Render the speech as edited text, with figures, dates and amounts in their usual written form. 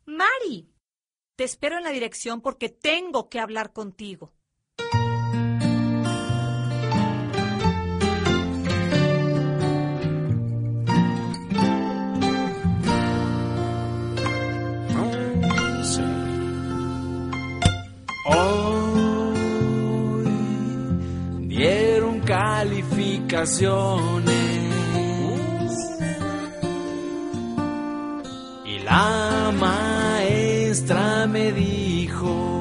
Mari, te espero en la dirección porque tengo que hablar contigo. Hoy dieron calificaciones y la maestra me dijo: